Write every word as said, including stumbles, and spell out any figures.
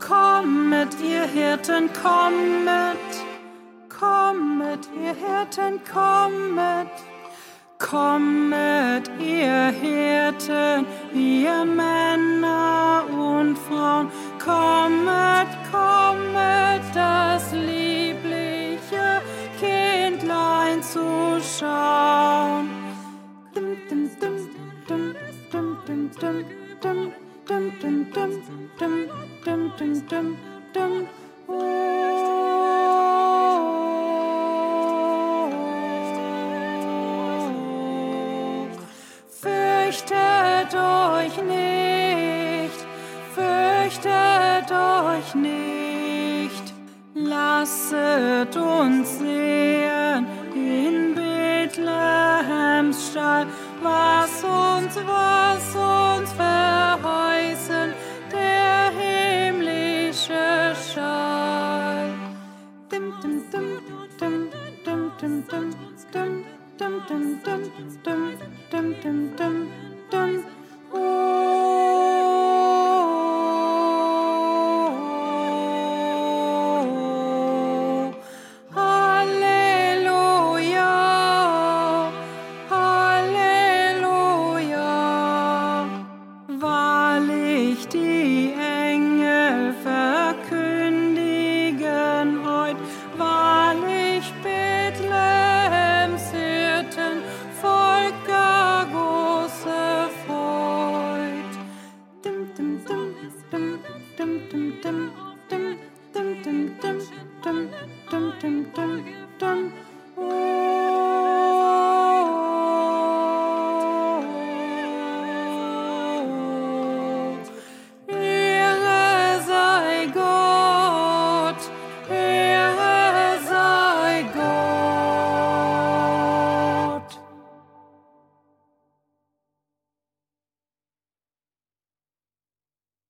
Kommet, ihr Hirten, kommet, kommet, ihr Hirten, kommet, kommet, ihr Hirten, ihr Männer und Frauen, kommet, kommet, das liebliche Kindlein zu schauen. Dum, dum, dum, dum, dum, dum, dum, dum. Dum, dum, dum, dum, dum, dum, dum, dum. Oh. Fürchtet euch nicht, fürchtet euch nicht, lasset uns